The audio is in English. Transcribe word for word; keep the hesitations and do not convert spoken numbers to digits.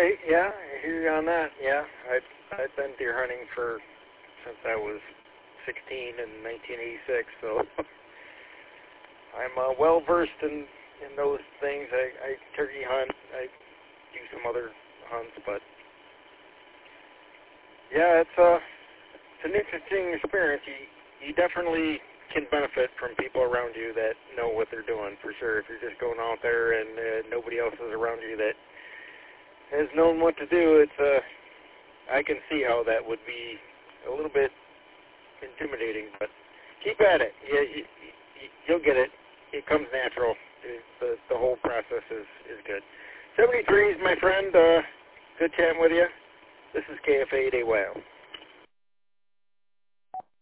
right. Yeah, I hear you on that. Yeah, I've I've been deer hunting for since I was sixteen in nineteen eighty-six, so I'm uh, well versed in in those things. I, I turkey hunt. I do some other hunts, but yeah, it's uh it's an interesting experience. You you definitely can benefit from people around you that know what they're doing, for sure. If you're just going out there and uh, nobody else is around you that has known what to do, it's uh, I can see how that would be a little bit intimidating, but keep at it. You, you, you, you'll get it. It comes natural. It, the, the whole process is, is good. seventy-three is my friend. Uh, good chatting with you. This is K F A eight A Y L.